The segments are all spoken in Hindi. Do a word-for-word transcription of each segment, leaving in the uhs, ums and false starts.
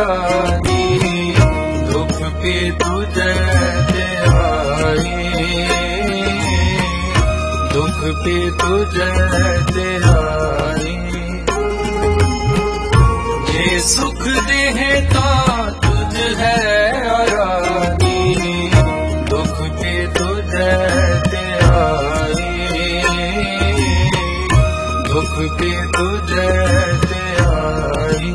आराधी, दुख पे तुझे तिहाई, दुख पे तुझे तिहाई। ये सुख देहता तुझ है आराधी, दुख पे तुझे तिहाई, दुख पे तुझे तिहाई।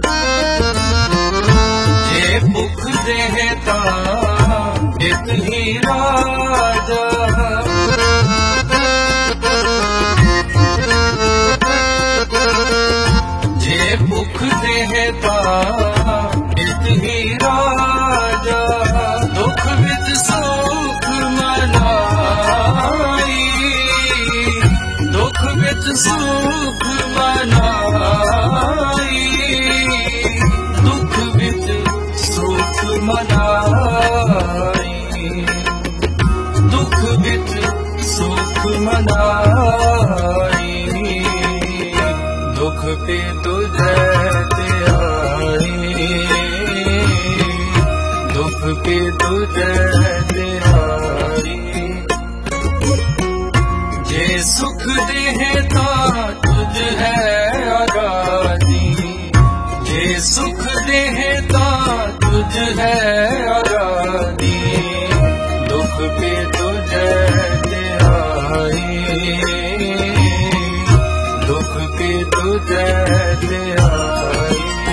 ये भुख देहता इत ही राजा, जे भुख देहता इत ही राजा, दुख विच सुख मनाई, दुख विच सुख मनाई, दुख विच सुख मनाई, दुख विच सुख मनाई, दुख पे तुझे तिहाई, दुख पे तुझे तिहाई। जे सुख देहता तुझ है आराधी, जे सुख देहता तुझ है आराधी, दुख पे तुझे तिहाई, दुख पे तुझे तिहाई।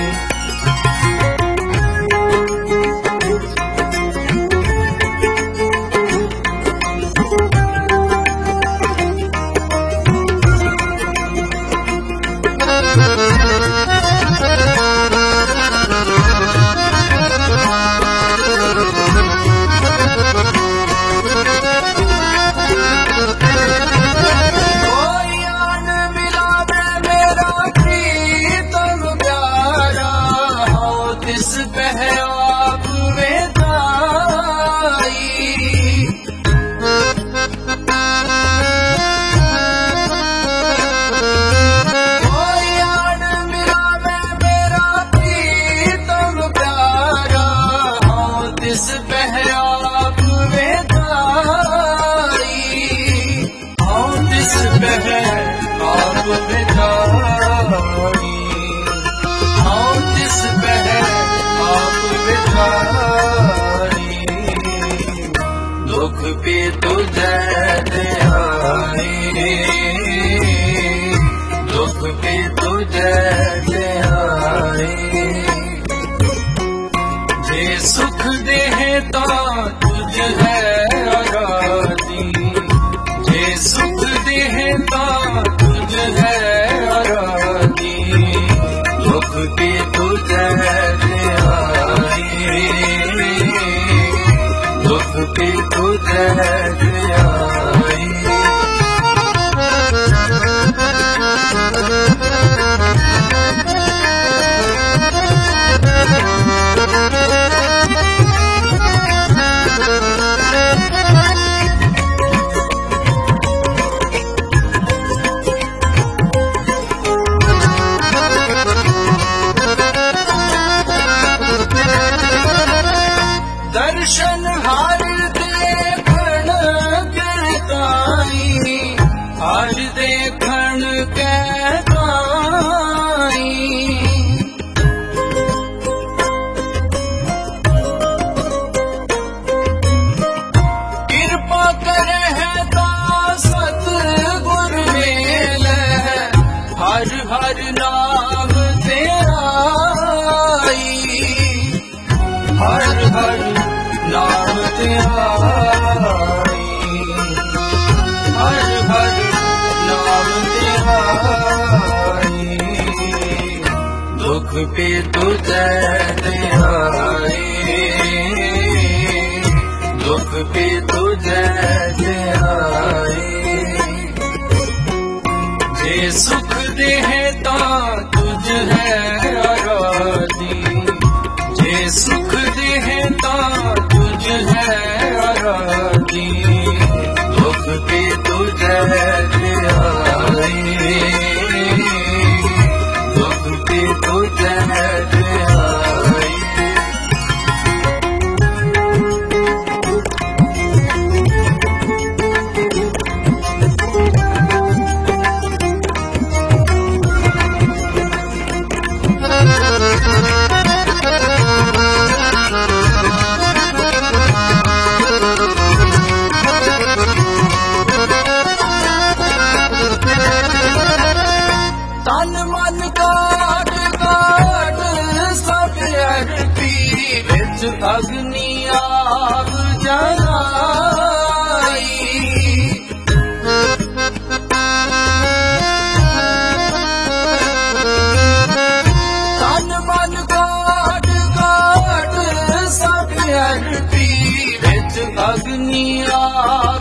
दुख पे तुझे तिहाई, दुख पे तुझे तिहाई। जे सुख देहता तुझ है आराधी, जे सुख देहता तुझ है आराधी, दुख पे तुझे तिहाई, दुख पे तुझे तिहाई। दर्शन हार देखण कहताई, हार देखण कहताई। कृपा करहि ता सतगुर मेलै, हर हर नाम तेराई, हर हर नाम तिहाई, हर हर नाम तिहाई। दुख पे तुझे तिहाई, दुख पे तुझे तिहाई। जे सुख देहता तुझ है आराधी, जे सुख देहता तुझ है आराधी, दुख पे तुझे तिहाई, दुख पे तुझे तिहाई। आग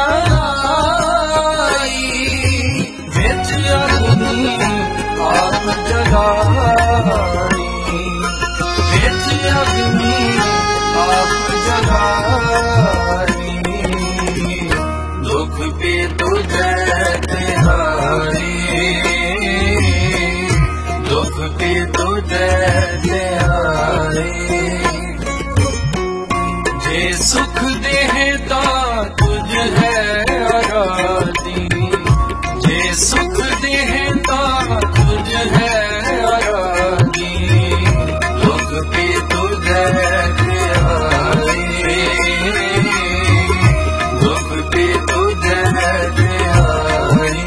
जलाई, बिच अग्नि आग जलाई, बिच अग्नि आग जलाई, दुख पे तुझे तिहारी, दुख पे तुझे तिहारी। जे सुख देता तुझ है आराधी, जे सुख देता तुझ है आराधी, दुख पे तुझे तिहारी, दुख पे तुझे तिहारी।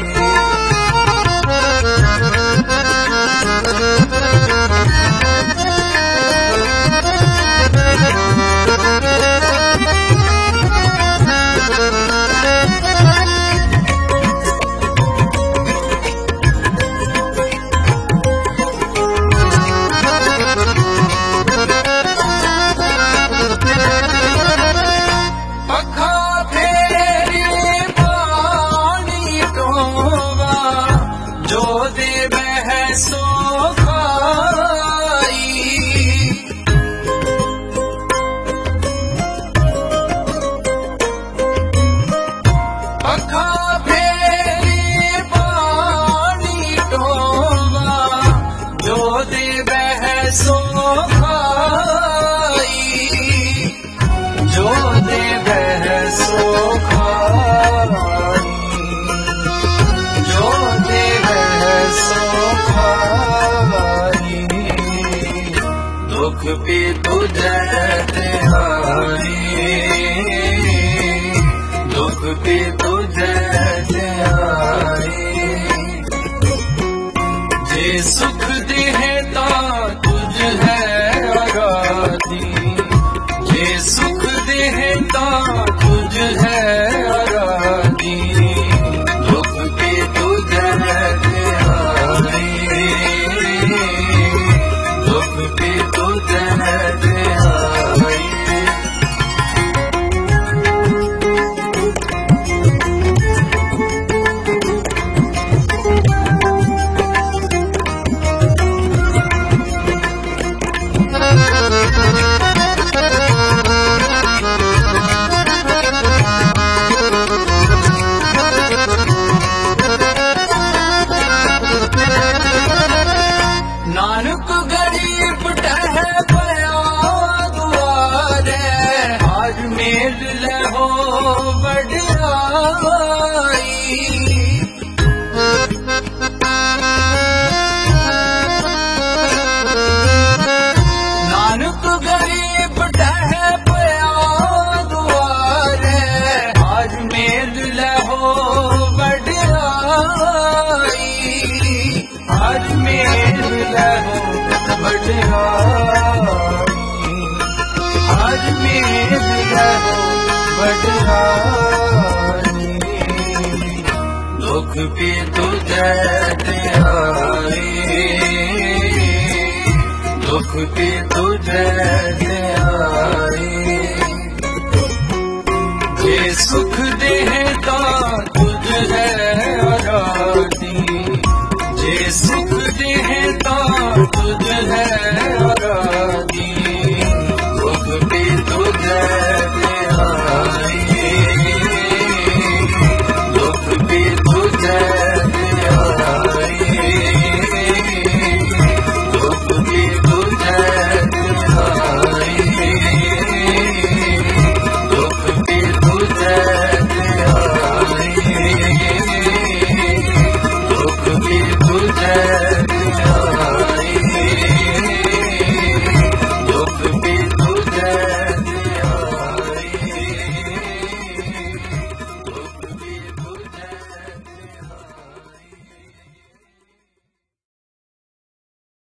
सो खाई, जो दे वह सो खाई, जो दे वह सो खाई, दुख पे तुझे तिहारी, दुख पे तुझे तिहारी। जे सुख देता तुझ है आराधी, जे सुख देता तुझ है आराधी, दुख पे तुझे तिहारी, दुख पे तुझे तिहारी। नानक गरीब टह पया दुआरे, आज मेल लहो बढ़ाई, नानक गरीब टह पया दुआरे, आज मेल लहो बढ़ाई, आज मेल लहो बढ़ाई, आज मेल लहो बढ़ाई, दुख पे तुझे तिहारी, दुख पे तुझे तिहारी। जे सुख देता